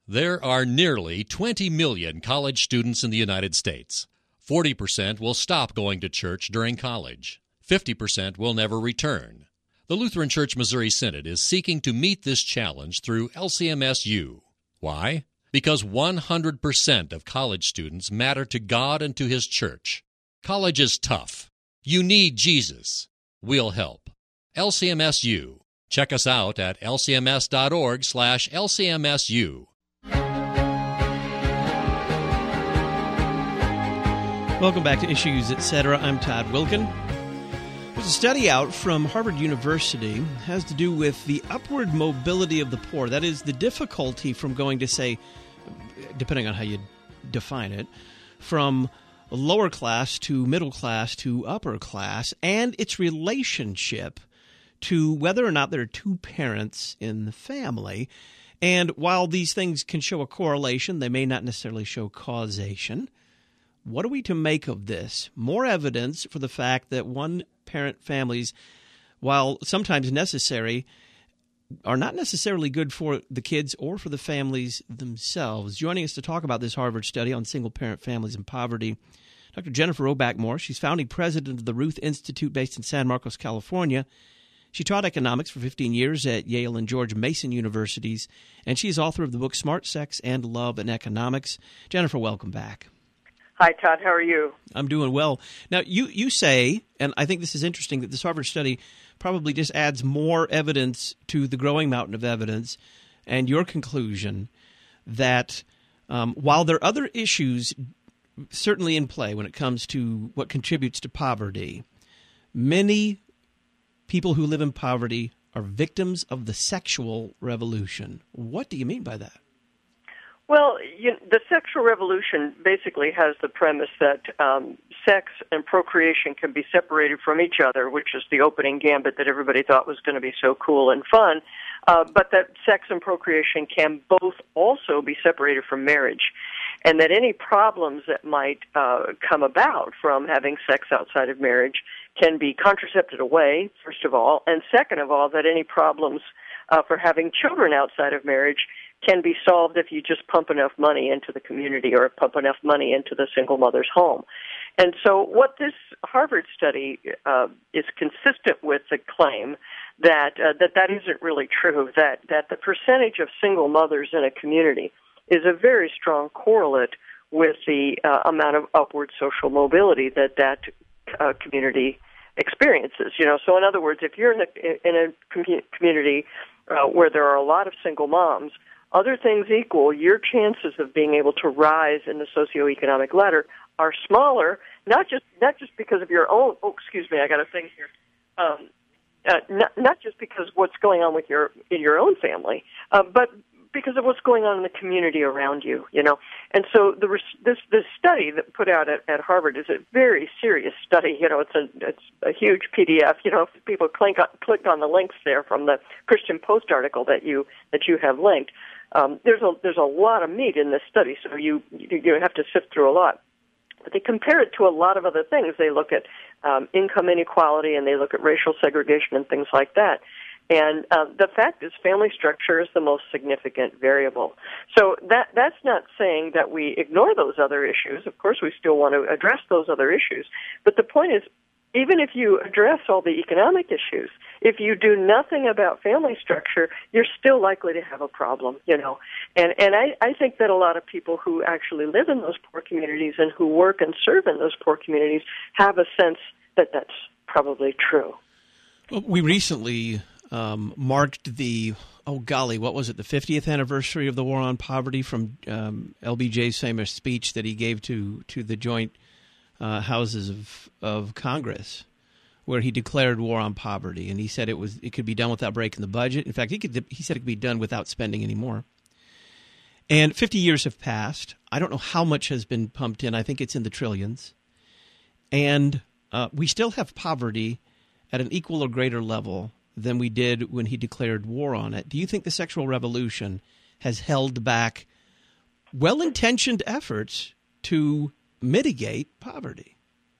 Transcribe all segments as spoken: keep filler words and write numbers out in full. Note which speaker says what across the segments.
Speaker 1: There are nearly twenty million college students in the United States. forty percent will stop going to church during college. fifty percent will never return. The Lutheran Church Missouri Synod is seeking to meet this challenge through L C M S U. Why? Because one hundred percent of college students matter to God and to His church. College is tough. You need Jesus. We'll help. L C M S U. Check us out at L C M S dot org slash L C M S U.
Speaker 2: Welcome back to Issues, et cetera. I'm Todd Wilkin. There's a study out from Harvard University. It has to do with the upward mobility of the poor. That is, the difficulty from going to, say, depending on how you define it, from lower class to middle class to upper class, and its relationship to whether or not there are two parents in the family. And while these things can show a correlation, they may not necessarily show causation. What are we to make of this? More evidence for the fact that one-parent families, while sometimes necessary, are not necessarily good for the kids or for the families themselves. Joining us to talk about this Harvard study on single-parent families and poverty, Doctor Jennifer Roback-Moore. She's founding president of the Ruth Institute based in San Marcos, California. She taught economics for fifteen years at Yale and George Mason universities, and she's author of the book Smart Sex and Love in Economics. Jennifer, welcome back.
Speaker 3: Hi, Todd. How are you?
Speaker 2: I'm doing well. Now, you, you say, and I think this is interesting, that this Harvard study probably just adds more evidence to the growing mountain of evidence, and your conclusion that um, while there are other issues certainly in play when it comes to what contributes to poverty, many people who live in poverty are victims of the sexual revolution. What do you mean by that?
Speaker 3: Well, you, the sexual revolution basically has the premise that um, sex and procreation can be separated from each other, which is the opening gambit that everybody thought was going to be so cool and fun, uh, but that sex and procreation can both also be separated from marriage, and that any problems that might uh, come about from having sex outside of marriage can be contracepted away, first of all, and second of all, that any problems uh, for having children outside of marriage can be solved if you just pump enough money into the community or pump enough money into the single mother's home. And so what this Harvard study uh, is consistent with the claim that, uh, that that isn't really true, that, that the percentage of single mothers in a community is a very strong correlate with the uh, amount of upward social mobility that that uh, community experiences. You know, so in other words, if you're in a, in a com- community uh, where there are a lot of single moms, other things equal, your chances of being able to rise in the socioeconomic ladder are smaller, not just not just because of your own, oh, excuse me, I got a thing here, um, uh, not, not just because of what's going on with your in your own family, uh, but because of what's going on in the community around you, you know. And so the this this study that put out at, at Harvard is a very serious study. You know, it's a it's a huge P D F. You know, if people click on, clicked on the links there from the Christian Post article that you that you have linked. Um, there's a there's a lot of meat in this study, so you you have to sift through a lot. But they compare it to a lot of other things. They look at um, income inequality, and they look at racial segregation and things like that. And uh, the fact is, family structure is the most significant variable. So that that's not saying that we ignore those other issues. Of course, we still want to address those other issues. But the point is, even if you address all the economic issues, if you do nothing about family structure, you're still likely to have a problem, you know. And and I, I think that a lot of people who actually live in those poor communities and who work and serve in those poor communities have a sense that that's probably true.
Speaker 2: Well, we recently um, marked the, oh golly, what was it, the fiftieth anniversary of the War on Poverty from um, L B J's famous speech that he gave to, to the joint Uh, houses of, of Congress, where he declared war on poverty, and he said it was it could be done without breaking the budget. In fact, he could he said it could be done without spending any more. And fifty years have passed. I don't know how much has been pumped in. I think it's in the trillions. And uh, we still have poverty at an equal or greater level than we did when he declared war on it. Do you think the sexual revolution has held back well-intentioned efforts to mitigate poverty?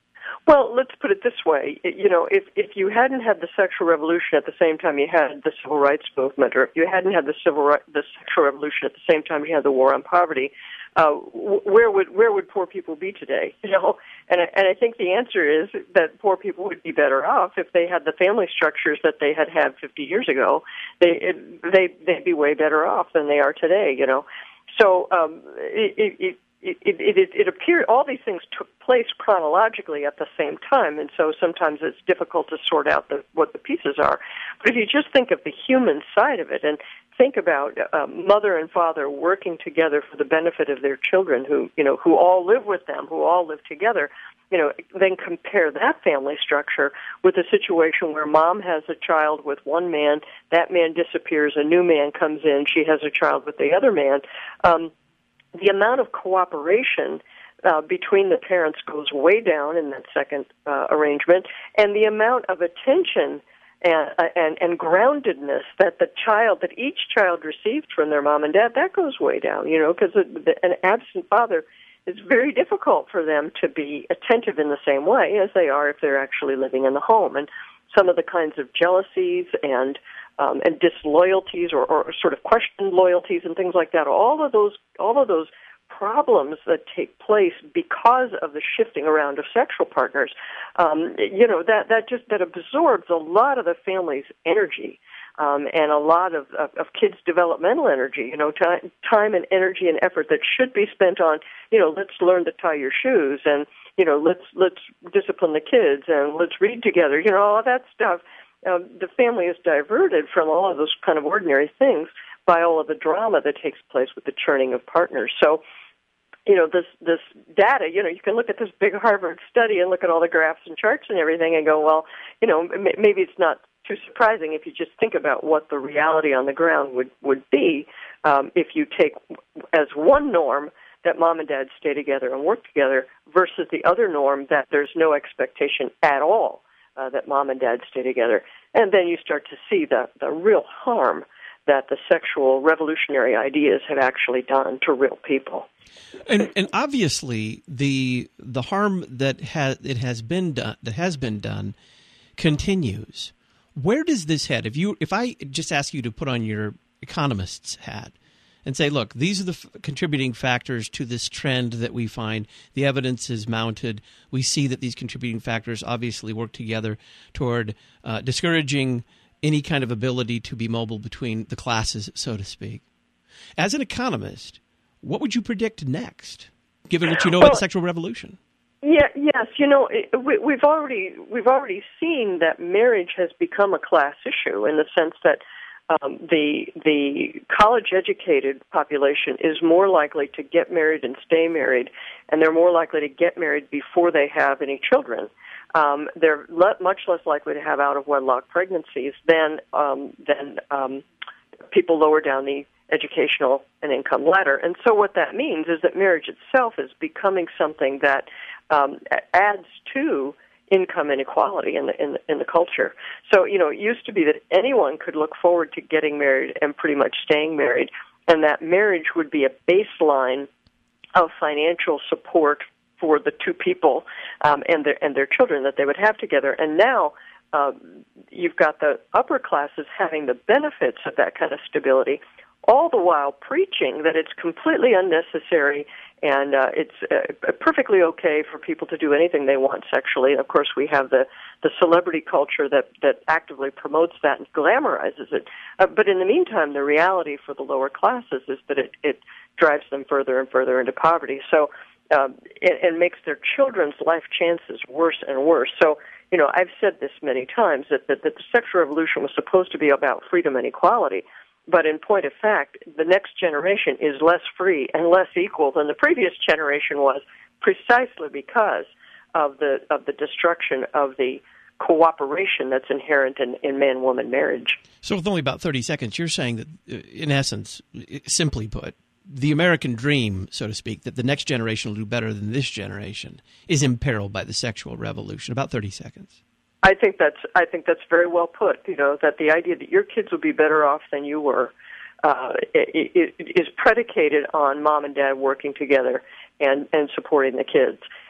Speaker 3: Well, let's put it this way. You know, if if you hadn't had the sexual revolution at the same time you had the civil rights movement, or if you hadn't had the civil right, the sexual revolution at the same time you had the war on poverty, uh, where would where would poor people be today? You know, and I, and I think the answer is that poor people would be better off if they had the family structures that they had had fifty years ago. They it, they they'd be way better off than they are today. You know, so um, it. it, it It, it, it, it appeared all these things took place chronologically at the same time, and so sometimes it's difficult to sort out the, what the pieces are. But if you just think of the human side of it, and think about uh, mother and father working together for the benefit of their children, who you know who all live with them, who all live together, you know, then compare that family structure with a situation where mom has a child with one man, that man disappears, a new man comes in, she has a child with the other man. Um, The amount of cooperation uh, between the parents goes way down in that second uh, arrangement, and the amount of attention and, and, and groundedness that the child, that each child received from their mom and dad, that goes way down, you know, because an absent father, it's very difficult for them to be attentive in the same way as they are if they're actually living in the home. And some of the kinds of jealousies and Um, and disloyalties or, or sort of questioned loyalties and things like that. All of those, all of those problems that take place because of the shifting around of sexual partners, um, you know, that that just that absorbs a lot of the family's energy um, and a lot of, of, of kids' developmental energy. You know, time, time and energy and effort that should be spent on, you know, let's learn to tie your shoes and you know, let's let's discipline the kids and let's read together. You know, all of that stuff. Um, the family is diverted from all of those kind of ordinary things by all of the drama that takes place with the churning of partners. So, you know, this this data, you know, you can look at this big Harvard study and look at all the graphs and charts and everything and go, well, you know, m- maybe it's not too surprising if you just think about what the reality on the ground would, would be um, if you take as one norm that mom and dad stay together and work together versus the other norm that there's no expectation at all Uh, that mom and dad stay together. And then you start to see the, the real harm that the sexual revolutionary ideas have actually done to real people.
Speaker 2: And, and obviously, the the harm that has it has been done that has been done continues. Where does this head? If you if I just ask you to put on your economist's hat and say, look, these are the f- contributing factors to this trend that we find. The evidence is mounted. We see that these contributing factors obviously work together toward uh, discouraging any kind of ability to be mobile between the classes, so to speak. As an economist, what would you predict next, given what you know well, about the sexual revolution?
Speaker 3: Yeah, yes, you know, we, we've already we've already seen that marriage has become a class issue in the sense that Um, the the college-educated population is more likely to get married and stay married, and they're more likely to get married before they have any children. Um, they're le- much less likely to have out-of-wedlock pregnancies than um, than um, people lower down the educational and income ladder. And so what that means is that marriage itself is becoming something that um, adds to income inequality in the, in the in the culture. So, you know, it used to be that anyone could look forward to getting married and pretty much staying married, and that marriage would be a baseline of financial support for the two people um, and their and their children that they would have together. And now um, you've got the upper classes having the benefits of that kind of stability, all the while preaching that it's completely unnecessary and uh, it's uh, perfectly okay for people to do anything they want sexually. Of course, we have the, the celebrity culture that, that actively promotes that and glamorizes it. Uh, but in the meantime, the reality for the lower classes is that it, it drives them further and further into poverty. So um, it, it makes their children's life chances worse and worse. So, you know, I've said this many times, that, that, that the sexual revolution was supposed to be about freedom and equality. But in point of fact, the next generation is less free and less equal than the previous generation was, precisely because of the of the destruction of the cooperation that's inherent in, in man-woman marriage.
Speaker 2: So with only about thirty seconds, you're saying that, in essence, simply put, the American dream, so to speak, that the next generation will do better than this generation is imperiled by the sexual revolution. About thirty seconds.
Speaker 3: I think that's I think that's very well put. You know, that the idea that your kids will be better off than you were uh, it, it is predicated on mom and dad working together and, and supporting the kids.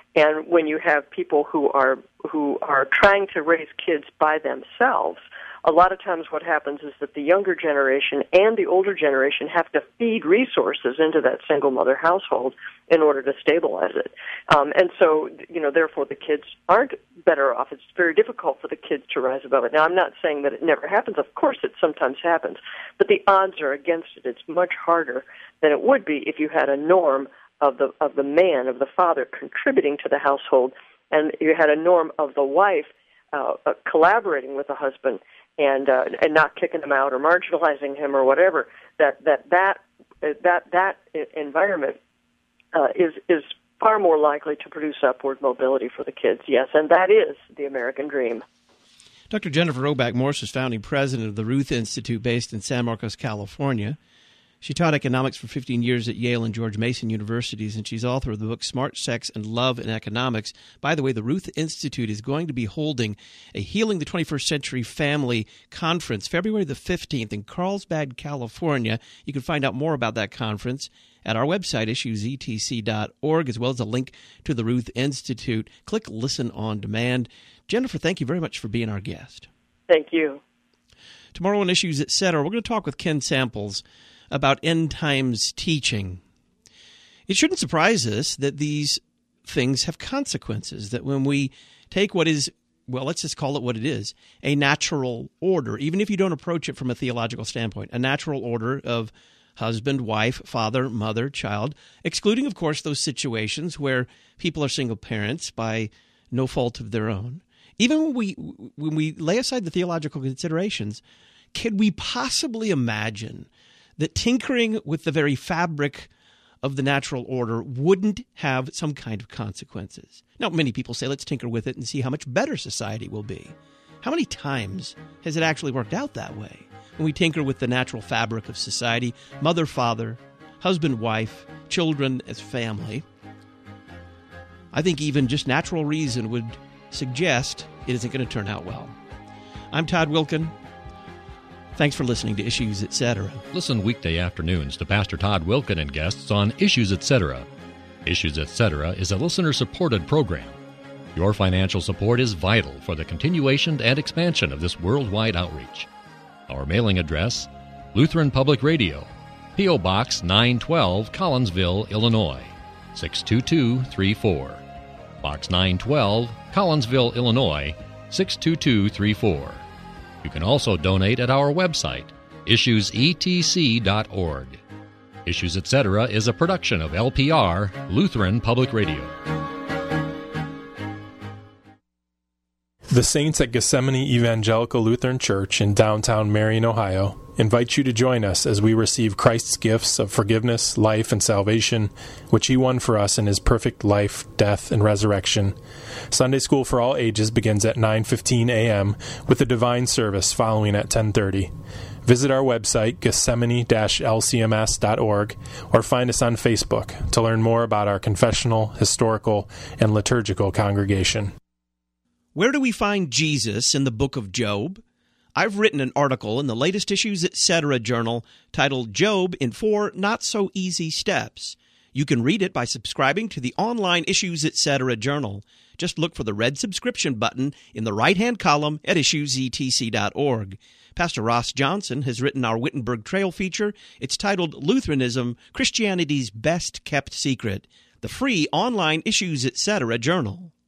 Speaker 3: And when you have people who are who are trying to raise kids by themselves, a lot of times what happens is that the younger generation and the older generation have to feed resources into that single mother household in order to stabilize it. Um, and so, you know, therefore the kids aren't better off. It's very difficult for the kids to rise above it. Now, I'm not saying that it never happens. Of course it sometimes happens. But the odds are against it. It's much harder than it would be if you had a norm of the of the man, of the father, contributing to the household, and you had a norm of the wife uh, uh, collaborating with the husband and uh, and not kicking him out or marginalizing him or whatever. That that that that that environment uh, is is far more likely to produce upward mobility for the kids. Yes, and that is the American dream.
Speaker 2: Doctor Jennifer Roback Morse is founding president of the Ruth Institute, based in San Marcos, California. She taught economics for fifteen years at Yale and George Mason Universities, and she's author of the book Smart Sex and Love in Economics. By the way, the Ruth Institute is going to be holding a Healing the twenty-first Century Family Conference February the fifteenth in Carlsbad, California. You can find out more about that conference at our website, issues e t c dot org, as well as a link to the Ruth Institute. Click Listen on Demand. Jennifer, thank you very much for being our guest.
Speaker 3: Thank you.
Speaker 2: Tomorrow on Issues, et cetera, we're going to talk with Ken Samples about end times teaching. It shouldn't surprise us that these things have consequences, that when we take what is, well, let's just call it what it is, a natural order, even if you don't approach it from a theological standpoint, a natural order of husband, wife, father, mother, child, excluding, of course, those situations where people are single parents by no fault of their own. Even when we, when we lay aside the theological considerations, can we possibly imagine that tinkering with the very fabric of the natural order wouldn't have some kind of consequences? Now, many people say, let's tinker with it and see how much better society will be. How many times has it actually worked out that way? When we tinker with the natural fabric of society, mother, father, husband, wife, children as family, I think even just natural reason would suggest it isn't going to turn out well. I'm Todd Wilken. Thanks for listening to Issues, et cetera.
Speaker 1: Listen weekday afternoons to Pastor Todd Wilken and guests on Issues, et cetera. Issues, et cetera is a listener-supported program. Your financial support is vital for the continuation and expansion of this worldwide outreach. Our mailing address, Lutheran Public Radio, P O. Box nine twelve, Collinsville, Illinois, six two two three four. Box nine twelve, Collinsville, Illinois, six two two three four. You can also donate at our website, issues e t c dot org. Issues, et cetera is a production of L P R, Lutheran Public Radio.
Speaker 4: The Saints at Gethsemane Evangelical Lutheran Church in downtown Marion, Ohio, invite you to join us as we receive Christ's gifts of forgiveness, life, and salvation, which He won for us in His perfect life, death, and resurrection. Sunday school for all ages begins at nine fifteen a.m. with a divine service following at ten thirty. Visit our website, gethsemane dash l c m s dot org, or find us on Facebook to learn more about our confessional, historical, and liturgical congregation.
Speaker 2: Where do we find Jesus in the book of Job? I've written an article in the latest Issues, et cetera journal titled Job in Four Not-So-Easy Steps. You can read it by subscribing to the online Issues, et cetera journal. Just look for the red subscription button in the right-hand column at issues e t c dot org. Pastor Ross Johnson has written our Wittenberg Trail feature. It's titled Lutheranism, Christianity's Best Kept Secret, the free online Issues, et cetera journal.